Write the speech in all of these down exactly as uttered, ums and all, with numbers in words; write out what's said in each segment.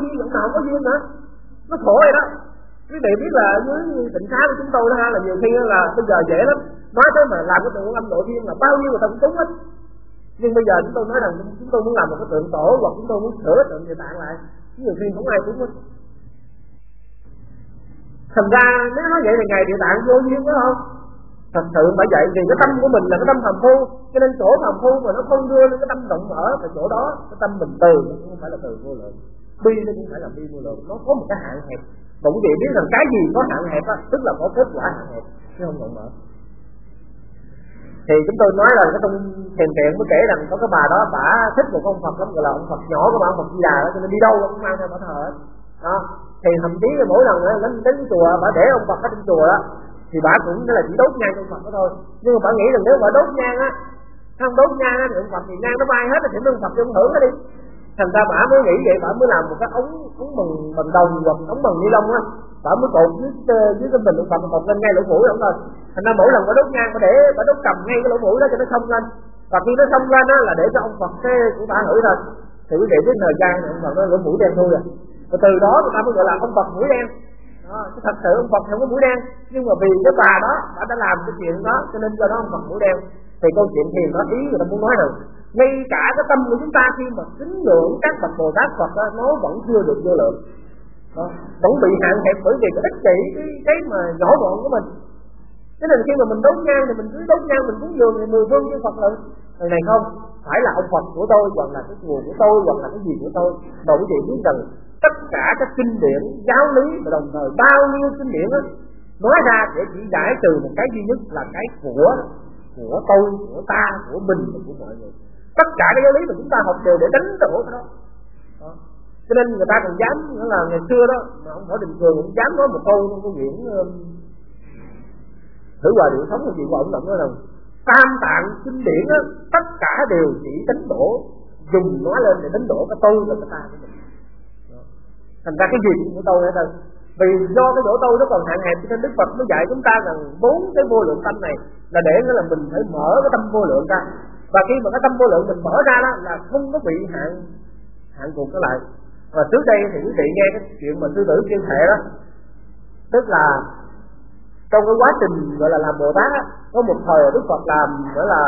duyên vẫn nào không có duyên nữa, nó khổ vậy đó. Quý vị biết là dưới tịnh xá của chúng tôi đó ha, là nhiều khi là bây giờ dễ lắm, nói tới mà làm cái tượng âm độ thiên là bao nhiêu người ta cũng trúng hết. Nhưng bây giờ chúng tôi nói rằng chúng tôi muốn làm một cái tượng tổ, hoặc chúng tôi muốn sửa tượng Địa Tạng lại, nhiều khi không ai trúng hết. Thành ra nếu nói vậy thì ngày Địa Tạng vô duyên phải không? Thật sự bởi vậy vì cái tâm của mình là cái tâm phàm phu, cho nên chỗ phàm phu mà nó không đưa lên cái tâm rộng mở, thì chỗ đó cái tâm mình từ nó cũng không phải là từ vô lượng, bi nó cũng phải là bi vô lượng, nó có một cái hạn hẹp. Mà quý vị biết rằng cái gì có hạn hẹp á, tức là có kết quả hạn hẹp chứ không rộng mở. Thì chúng tôi nói là cái trong thiền viện mới kể rằng có cái bà đó bả thích một ông Phật lắm, gọi là ông Phật nhỏ của bà, ông Phật Di Đà đó, cho nên đi đâu cũng mang theo bà thờ hết. Đó, thì thậm chí là mỗi lần lên đến chùa bà để ông Phật ở trong chùa đó, thì bà cũng là chỉ đốt nhang ông Phật đó thôi. Nhưng mà bà nghĩ rằng nếu bà đốt nhang á, không đốt nhang á thì ông Phật thì nhang nó bay hết, thì ông Phật cho ông hưởng nó đi. Thành ra bà mới nghĩ vậy, bà mới làm một cái ống ống bằng bằng đồng hoặc ống bằng ni lông á, bà mới cột dưới dưới cái bình ông Phật, cột lên ngay lỗ mũi ông thôi. Thành ra mỗi lần bà đốt nhang bà để bà đốt cầm ngay cái lỗ mũi đó cho nó xông lên, và khi nó xông lên á là để cho ông Phật cái của bà hửi thôi. Thì quý vị biết thời gian này ông Phật nó lỗ mũi đen thôi à, và từ đó người ta mới gọi là ông Phật mũi đen. Đó, thật sự ông Phật không có mũi đen, nhưng mà vì cái bà đó bà đã làm cái chuyện đó cho nên cho nó ông Phật mũi đen. Thì câu chuyện thiền đó ý người ta muốn nói rằng ngay cả cái tâm của chúng ta khi mà kính ngưỡng các bậc Bồ Tát Phật đó, nó vẫn chưa được vô lượng, đó, vẫn bị hạn hẹp bởi vì cái ích kỷ, cái cái mà nhỏ gọn của mình. Cho nên khi mà mình đốt nhang thì mình cứ đốt nhang, mình cúng dường thì mười phương như Phật lượng. Người này không phải là ông Phật của tôi, hoặc là cái chùa của tôi, hoặc là cái gì của tôi. Mà quý vị biết rằng tất cả các kinh điển giáo lý và đồng thời bao nhiêu kinh điển đó, nói ra để chỉ giải trừ một cái duy nhất là cái của của tôi, của ta, của mình và của mọi người. Tất cả cái giáo lý mà chúng ta học đều để đánh đổ cái đó. Đó. Cho nên người ta còn dám, nghĩa là ngày xưa đó mà ông Võ Đình Cường cũng dám nói một câu trong cái quyển Thử Hòa Điệu Thống của chị của ông nói rằng tam tạng kinh điển đó, tất cả đều chỉ đánh đổ, dùng nó lên để đánh đổ cái tôi và cái ta của mình. Đó. Thành ra cái gì cũng của tôi hết đâu. Vì do cái chỗ tôi nó còn hạn hẹp cho nên Đức Phật mới dạy chúng ta rằng bốn cái vô lượng tâm này là để nghĩa là mình phải mở cái tâm vô lượng ra. Và khi mà cái tâm vô lượng mình mở ra đó là không có bị hạn hạn cuộc nó lại. Và trước đây thì quý vị nghe cái chuyện mà sư tử kiên thể đó, tức là trong cái quá trình gọi là làm Bồ Tát á, có một thời Đức Phật làm gọi là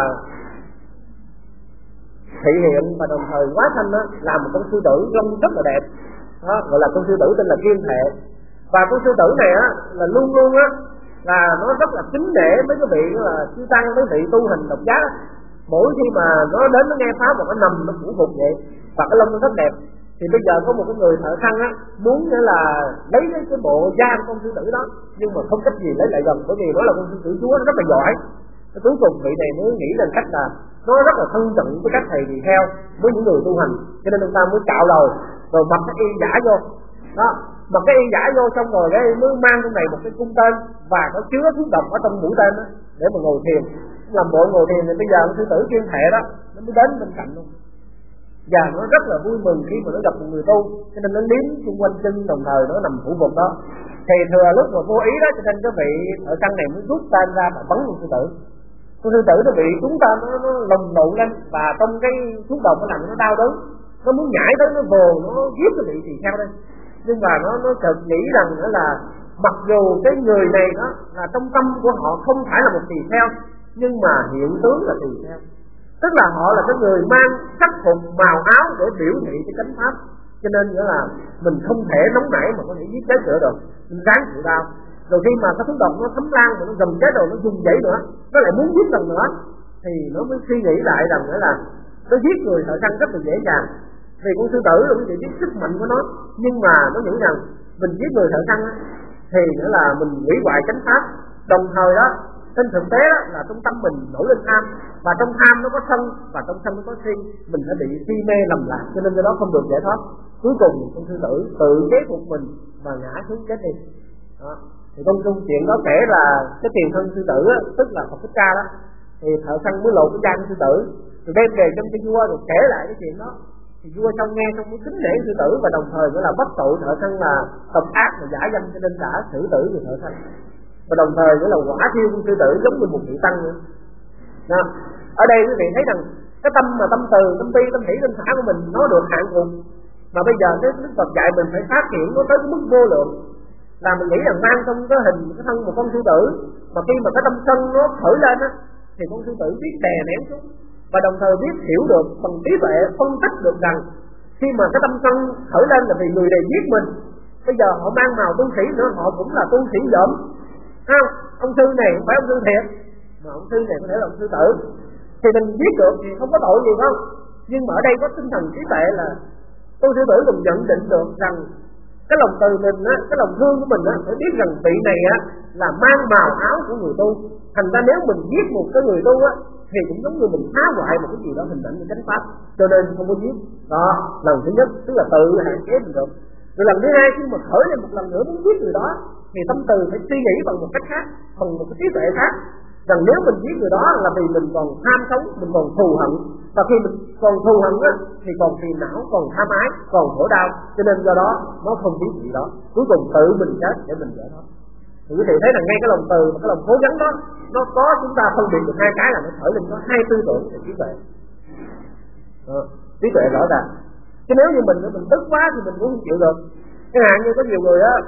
thị hiện và đồng thời quá sanh á, làm một con sư tử lông rất là đẹp, đó, gọi là con sư tử tên là Kiên Thệ. Và con sư tử này á là luôn luôn á là nó rất là kính nể mấy cái vị là chư tăng, mấy vị tu hành độc giác. Mỗi khi mà nó đến nó nghe pháp mà nó nằm nó phủ phục vậy, và cái lông nó rất đẹp. Thì bây giờ có một cái người thợ săn á muốn nghĩa là lấy cái, cái bộ da của con sư tử đó, nhưng mà không cách gì lấy lại gần, bởi vì nó là con sư tử chúa, nó rất là giỏi. Cái cuối cùng vị này mới nghĩ ra cách là nó rất là thân cận với các thầy tỳ kheo, với những người tu hành, cho nên ông ta mới cạo đầu rồi mặc cái y giả vô đó, mặc cái y giả vô xong rồi cái mới mang trong này một cái cung tên và nó chứa thuốc độc ở trong mũi tên đó để mà ngồi thiền, làm bộ ngồi thiền. Thì bây giờ sư tử Kiên Thệ đó nó mới đến bên cạnh luôn, và nó rất là vui mừng khi mà nó gặp một người tu, cho nên nó liếm xung quanh chân đồng thời nó nằm phủ phục đó. Thì thừa lúc mà vô ý đó cho nên cái vị ở căn này mới rút tên ra và bắn con sư tử. Con sư tử nó bị trúng tên, nó, nó lồng lộn lên và trong cái thuốc độc nó làm nó đau đớn, nó muốn nhảy tới nó vồ nó giết cái vị tỳ kheo đây. Nhưng mà nó nó chợt nghĩ rằng nữa là mặc dù cái người này đó là trong tâm của họ không phải là một tỳ kheo, nhưng mà hiện tướng là tỳ kheo, tức là họ là cái người mang sắc phục màu áo để biểu thị cái chánh pháp. Cho nên nghĩa là mình không thể nóng nảy mà có thể giết chết nữa được, mình ráng chịu đau. Rồi khi mà cái thuốc độc nó thấm lan mà nó gầm chết rồi nó dùng dãy nữa, nó lại muốn giết lần nữa, thì nó mới suy nghĩ lại rằng nữa là nó giết người thợ săn rất là dễ dàng. Vì con sư tử là quý vị biết sức mạnh của nó, nhưng mà nó nghĩ rằng mình giết người thợ săn thì nữa là mình hủy hoại chánh pháp. Đồng thời đó, trên thực tế đó, là trong tâm mình nổi lên tham, và trong tham nó có sân, và trong sân nó có si, mình đã bị si mê lầm lạc, cho nên cái đó không được giải thoát. Cuối cùng con sư tử tự chế phục mình và ngã xuống chết đi. Đó. Thì trong câu chuyện đó kể là cái tiền thân sư tử á, tức là Phật Thích Ca đó, thì thợ săn mới lộ cái da của sư tử, rồi đem về trong cho vua rồi kể lại cái chuyện đó. Thì vua xong nghe xong mới kính nể sư tử, và đồng thời nữa là bắt tội thợ săn là tập ác và giả danh, cho nên đã xử tử người thợ săn. Và đồng thời nữa là quả thiêu con sư tử giống như một vị tăng nữa. Đó. Ở đây quý vị thấy rằng cái tâm mà tâm từ, tâm bi, tâm hỷ, tâm xã của mình nó được hạn cùng, Mà bây giờ cái Đức Phật dạy mình phải phát triển nó tới cái mức vô lượng, là mình nghĩ rằng mang trong cái hình cái thân một con sư tử, mà khi mà cái tâm sân nó khởi lên á, thì con sư tử biết đè nén xuống, và đồng thời biết hiểu được bằng trí tuệ phân tích được rằng khi mà cái tâm sân khởi lên là vì người này giết mình, bây giờ họ mang màu tu sĩ nữa, họ cũng là tu sĩ dởm, không? Ông sư này không phải ông sư thiệt, mà ông sư này có thể là ông sư tử, thì mình biết được thì không có tội gì không? Nhưng mà ở đây có tinh thần trí tuệ là tu sư tử cũng nhận định được rằng cái lòng từ mình á, cái lòng thương của mình á, phải biết rằng vị này á là mang màu áo của người tu. Thành ra nếu mình giết một cái người tu á, thì cũng giống như mình phá hoại một cái gì đó hình ảnh của chánh pháp, cho nên không có giết. Đó, lần thứ nhất tức là tự hạn chế mình được. Rồi lần thứ hai khi mà khởi lên một lần nữa muốn giết người đó, thì tâm từ phải suy nghĩ bằng một cách khác, bằng một cái trí tuệ khác, rằng nếu mình giết người đó là vì mình còn tham sống, mình còn thù hận, và khi mình còn thù hận á, thì còn phiền não, còn tham ái, còn khổ đau, cho nên do đó nó không biết gì đó, cuối cùng tự mình chết để mình giải thoát. Thì quý vị thấy là ngay cái lòng từ và cái lòng cố gắng đó, nó có chúng ta phân biệt được hai cái, là nó khởi lên có hai tư tưởng và trí tuệ, à, trí tuệ rõ ràng. Chứ nếu như mình mình tức quá thì mình cũng không chịu được. Chẳng hạn như có nhiều người á,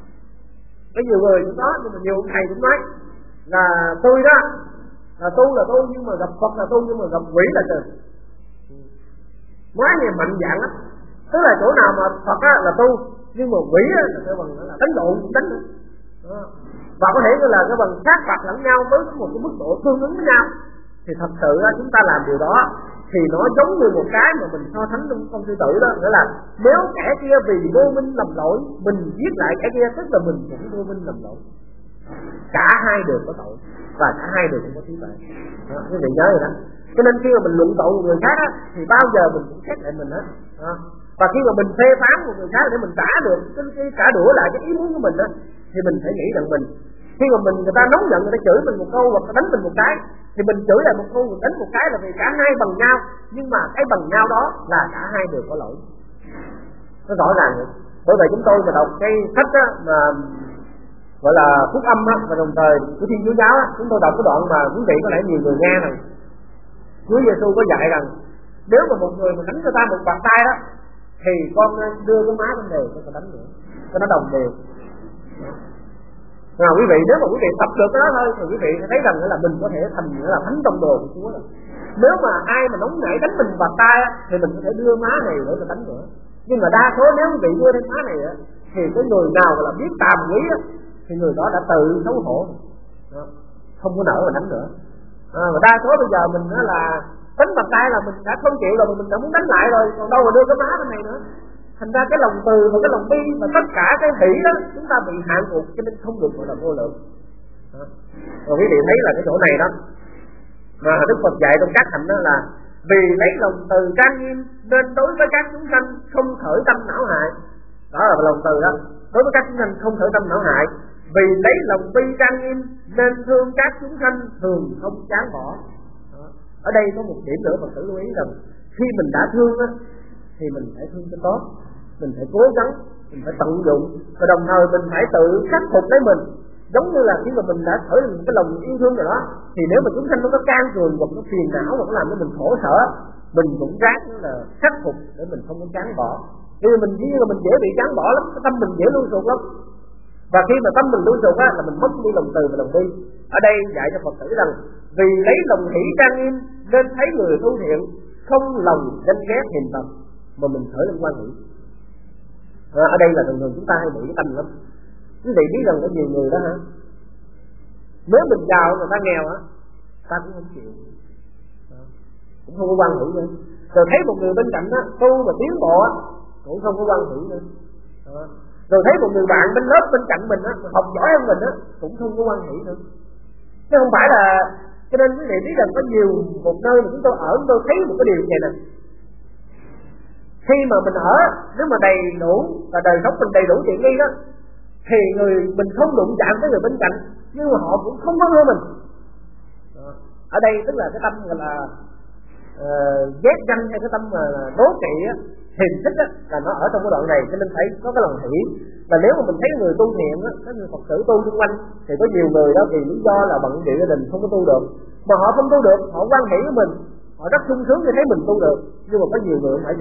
có nhiều người cũng đó, nhưng mà nhiều thầy cũng nói là tôi đó là tu là tu, nhưng mà gặp Phật là tu, nhưng mà gặp quỷ là trừ. Nói này mạnh dạn lắm, tức là chỗ nào mà Phật á là tu, nhưng mà quỷ á là cái bằng là đánh lộn cũng đánh nữa. Và có thể là cái bằng sát phạt lẫn nhau với một cái mức độ tương ứng với nhau, thì thật sự á, chúng ta làm điều đó thì nó giống như một cái mà mình so sánh trong con sư tử đó, nghĩa là nếu kẻ kia vì vô minh lầm lỗi mình giết lại kẻ kia, tức là mình cũng vô minh lầm lỗi, cả hai đều có tội và cả hai đều không có trí tuệ. Quý vị nhớ rồi đó. Cho nên khi mà mình luận tội một người khác á, thì bao giờ mình cũng xét lại mình hết. Và khi mà mình phê phán một người khác để mình trả được cái, cái trả đũa lại cái ý muốn của mình á, thì mình phải nghĩ rằng mình khi mà mình người ta nóng giận, người ta chửi mình một câu hoặc là đánh mình một cái, thì mình chửi lại một câu, mình đánh một cái là vì cả hai bằng nhau, nhưng mà cái bằng nhau đó là cả hai đều có lỗi. Nó rõ ràng rồi. Bởi vậy chúng tôi mà đọc cái sách á, mà gọi là phúc âm á, và đồng thời của Thiên Chúa giáo á, chúng tôi đọc cái đoạn mà quý vị có lẽ nhiều người nghe này. Chúa Giêsu có dạy rằng nếu mà một người mà đánh cho ta một bạt tay đó, thì con đưa cái má bên đều cho ta đánh nữa, cho nó đồng đều. Nào quý vị, nếu mà quý vị tập được cái đó thôi thì quý vị sẽ thấy rằng là mình có thể thành nghĩa là thánh tông đồ của Chúa rồi. Nếu mà ai mà nóng nảy đánh mình bạt tay á, thì mình có thể đưa má này để mà đánh nữa. Nhưng mà đa số nếu quý vị đưa đến má này á, thì cái người nào mà là biết tàm quý á, thì người đó đã tự xấu hổ đó, không có nỡ mà đánh nữa. À, và đa số bây giờ mình á là đánh bạt tay là mình đã không chịu rồi, mình đã muốn đánh lại rồi, còn đâu mà đưa cái má bên này nữa. Thành ra cái lòng từ và cái lòng bi và tất cả cái hỷ đó chúng ta bị hạn cuộc, cho nên không được gọi là vô lượng. Rồi quý vị thấy là cái chỗ này đó mà Đức Phật dạy trong các hạnh đó là vì lấy lòng từ trang nghiêm nên đối với các chúng sanh không khởi tâm não hại. Đó là lòng từ đó, đối với các chúng sanh không khởi tâm não hại. Vì lấy lòng bi trang nghiêm nên thương các chúng sanh thường không chán bỏ. Đó. Ở đây có một điểm nữa Phật tử lưu ý rằng khi mình đã thương á, thì mình phải thương cho tốt, mình phải cố gắng, mình phải tận dụng, và đồng thời mình phải tự khắc phục lấy mình. Giống như là khi mà mình đã khởi lên cái lòng yêu thương rồi đó, thì nếu mà chúng sanh nó có can cường hoặc nó phiền não hoặc nó làm cho mình khổ sở, mình cũng ráng là khắc phục để mình không có chán bỏ. Khi mà mình là mình dễ bị chán bỏ lắm, cái tâm mình dễ lui sụt lắm. Và khi mà tâm mình lui sụt á, là mình mất đi lòng từ và lòng bi. Ở đây dạy cho Phật tử rằng vì lấy lòng hỷ trang nghiêm nên thấy người tu thiện, không lòng ganh ghét hiềm tầm mà mình khởi lên quan hỷ. À, ở đây là thường thường chúng ta hay bị cái tâm lắm. Quý vị biết rằng có nhiều người đó hả, nếu mình giàu người ta nghèo á, ta cũng không chịu, à, cũng không có quan hỷ nữa. Rồi thấy một người bên cạnh á tu mà tiến bộ á, cũng không có quan hỷ nữa. À, rồi thấy một người bạn bên lớp bên cạnh mình á, học giỏi hơn mình á, cũng không có quan hỷ nữa. Chứ không phải là, cho nên quý vị biết rằng có nhiều một nơi mà chúng tôi ở, chúng tôi thấy một cái điều như này nè. Khi mà mình ở, nếu mà đầy đủ và đời sống mình đầy đủ tiện nghi đó, thì người mình không đụng chạm với người bên cạnh, nhưng mà họ cũng không có ưa mình. Ở đây tức là cái tâm gọi là uh, ghét ganh hay cái tâm mà đố kỵ á, hiềm khích á, là nó ở trong cái đoạn này, cho nên phải có cái lòng hỷ. Và nếu mà mình thấy người tu thiện á, các người Phật tử tu xung quanh, thì có nhiều người đó vì lý do là bận bịu gia đình không có tu được, mà họ không tu được, họ quan hỷ với mình, họ rất sung sướng khi thấy mình tu được, nhưng mà có nhiều người không phải vậy.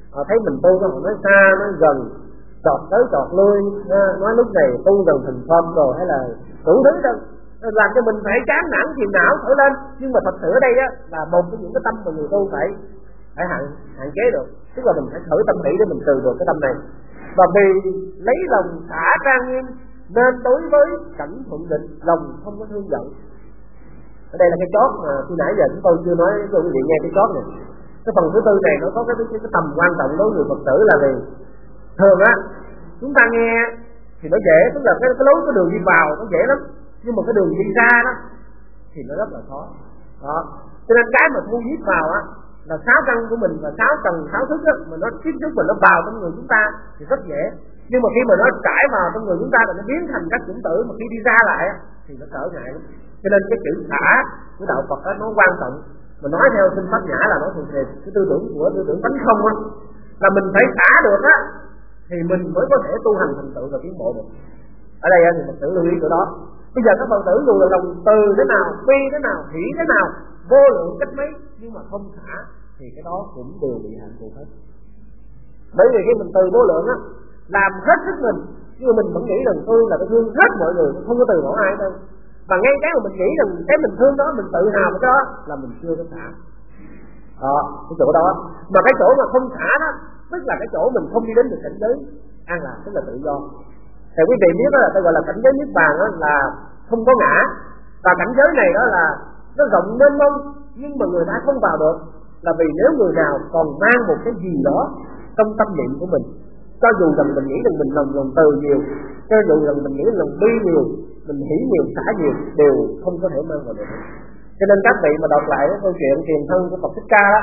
họ thấy mình tu họ nói xa nói gần, chọt tới chọt lui, nói lúc này tu gần thành phong rồi hay là đủ thứ đâu, làm cho mình phải chán nản phiền não thổi lên. Nhưng mà thật sự ở đây á là một trong những cái tâm mà người tu phải phải hạn hạn chế được, tức là mình phải khởi tâm hỷ để mình trừ được cái tâm này. Và vì lấy lòng xả trang nghiêm nên đối với cảnh thuận định lòng không có thương giận. Ở đây là cái chót mà khi nãy giờ chúng tôi chưa nói cho quý vị nghe cái chót này. Cái phần thứ tư này nó có cái, cái, cái tầm quan trọng đối với người Phật tử là vì thường á chúng ta nghe thì nó dễ, tức là cái, cái lối cái đường đi vào nó dễ lắm, nhưng mà cái đường đi ra đó thì nó rất là khó. Đó, cho nên cái mà thu viết vào á là sáu căn của mình và sáu tầng sáu thức á, mà nó tiếp xúc mà nó vào trong người chúng ta thì rất dễ. Nhưng mà khi mà nó trải vào trong người chúng ta là nó biến thành các chủng tử, mà khi đi ra lại á thì nó trở ngại lắm. Cho nên cái chữ xả của đạo Phật đó nó quan trọng. Mà nói theo Kinh Pháp Nhã là nó thường thì cái tư tưởng của tư tưởng tánh không á, là mình phải xả được á thì mình mới có thể tu hành thành tựu và tiến bộ được. Ở đây thì Phật tử lưu ý chỗ đó. Bây giờ các Phật tử dù là lòng từ thế nào, phi thế nào, hỷ thế nào, vô lượng cách mấy, nhưng mà không xả thì cái đó cũng đều bị hạn chế hết. Bởi vì khi mình từ vô lượng á, làm hết sức mình, nhưng mà mình vẫn nghĩ rằng tôi là tôi thương hết mọi người, không có từ bỏ ai đâu. Và ngay cái mà mình nghĩ rằng cái mình thương đó, mình tự hào với đó là mình chưa có xả. Đó, cái chỗ đó. Mà cái chỗ mà không xả đó, tức là cái chỗ mình không đi đến được cảnh giới an lạc, tức là tự do. Thì quý vị biết đó là tôi gọi là cảnh giới niết bàn đó là không có ngã. Và cảnh giới này đó là nó rộng mênh mông, nhưng mà người ta không vào được là vì nếu người nào còn mang một cái gì đó trong tâm niệm của mình, cho dù rằng mình nghĩ rằng mình lòng lòng từ nhiều, cho dù rằng mình nghĩ lòng bi nhiều, mình hỉ nhiều, xả nhiều, đều không có thể mang vào được. Cho nên các vị mà đọc lại cái câu chuyện tiền thân của Phật Thích Ca đó,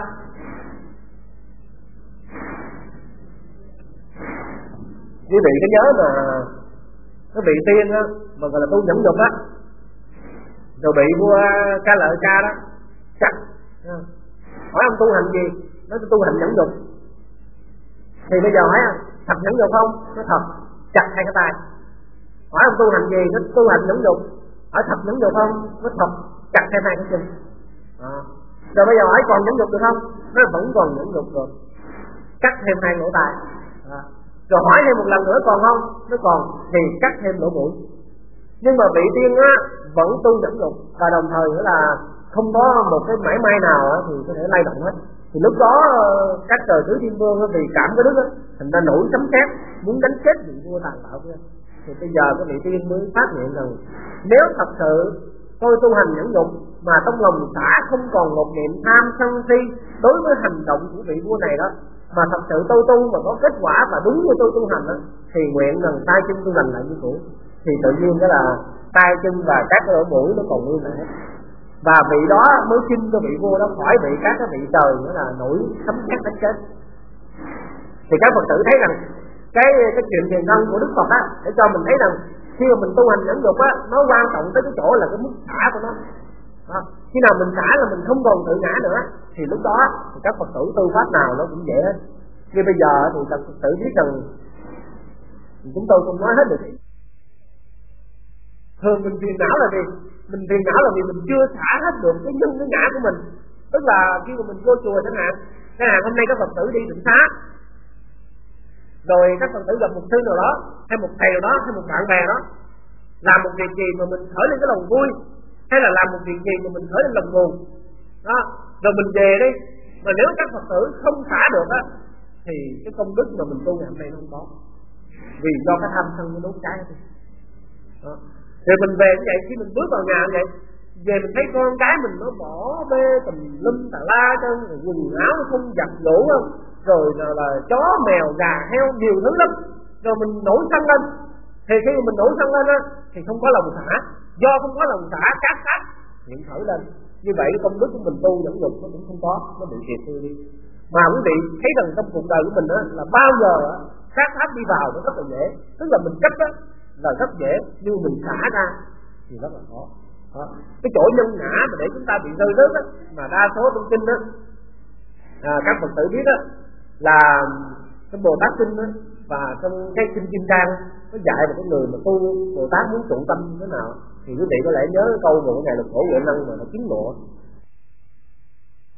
quý vị có nhớ mà cái vị tiên á mà gọi là tu nhẫn nhục á, rồi bị vua Ca Lợi Ca đó chặt, hỏi ông tu hành gì, nói tôi tu hành nhẫn nhục. Thì bây giờ hỏi thật nhẫn nhục không? Nó thật, chặt hai cái tay. Hỏi ông tu hành gì? Nó tu hành nhẫn nhục. Hỏi thật nhẫn nhục không? Nó thật, chặt hai tay cái chân. À. Rồi bây giờ hỏi còn nhẫn nhục được không? Nó vẫn còn nhẫn nhục được, cắt thêm hai lỗ tai. À. Rồi hỏi thêm một lần nữa còn không? Nó còn, thì cắt thêm lỗ mũi. Nhưng mà vị tiên á vẫn tu nhẫn nhục, và đồng thời nữa là không có một cái mảy may nào á thì có thể lay động hết. Thì lúc đó các trời tứ thiên vương vì cảm cái đức á, thành ra nổi sấm sét muốn đánh chết vị vua tàn bạo kia. Thì bây giờ cái vị tiên mới phát hiện rằng nếu thật sự tôi tu hành nhẫn nhục mà trong lòng xả không còn một niệm tham sân si đối với hành động của vị vua này đó, mà thật sự tôi tu mà có kết quả và đúng như tôi tu hành đó, thì nguyện rằng tay chân tôi lành lại như cũ. Thì tự nhiên cái là tay chân và các cái lỗ mũi nó còn nguyên lại hết. Và vị đó mới xin cho vị vua đó khỏi bị các cái vị trời nữa là nổi sấm sét đánh chết. Thì các Phật tử thấy rằng cái cái chuyện tiền thân của Đức Phật á, để cho mình thấy rằng khi mà mình tu hành nhẫn nhục á, nó quan trọng tới cái chỗ là cái mức xả của nó. À, khi nào mình xả là mình không còn tự ngã nữa, thì lúc đó thì các Phật tử tu pháp nào nó cũng dễ hết. Như bây giờ thì các Phật tử biết rằng chúng tôi không nói hết được. Thường mình phiền não là gì? Mình phiền não là vì mình chưa xả hết được cái nhân cái ngã của mình. Tức là khi mà mình vô chùa chẳng hạn, chẳng hạn hôm nay các Phật tử đi tịnh xá, rồi các Phật tử gặp một sư nào đó, hay một thầy nào đó, hay một bạn bè đó, làm một việc gì mà mình khởi lên cái lòng vui, hay là làm một việc gì mà mình khởi lên lòng buồn đó, rồi mình về đi, mà nếu các Phật tử không xả được á, thì cái công đức mà mình tu ngày hôm nay nó không có, vì do cái tham sân nó đốt cháy thôi. Đó. Rồi mình về như vậy, khi mình bước vào nhà như vậy, về mình thấy con cái mình nó bỏ bê tùm lum tà la chân, rồi quần áo nó không giặt giũ không, rồi là, là chó mèo gà heo nhiều thứ lắm, rồi mình nổi sân lên. Thì khi mình nổi sân lên á, thì không có lòng xả, do không có lòng xả cát sát hiện khởi lên. Như vậy công đức của mình tu nhẫn nhục nó cũng không có, nó bị kiệt đi đi. Mà quý vị thấy rằng trong cuộc đời của mình á, là bao giờ á cát sát đi vào nó rất là dễ, tức là mình cách á là rất dễ, nhưng mình xả ra thì rất là khó. Đó. Cái chỗ nhân ngã mà để chúng ta bị rơi rớt á, mà đa số trong kinh á, à, các Phật tử biết á, là trong Bồ Tát kinh á, và trong cái kinh Kim Cang có dạy một cái người mà tu Bồ Tát muốn trụ tâm như thế nào. Thì quý vị có lẽ nhớ cái câu của ngài Lục Phổ Huệ Năng mà nó kiếm ngộ,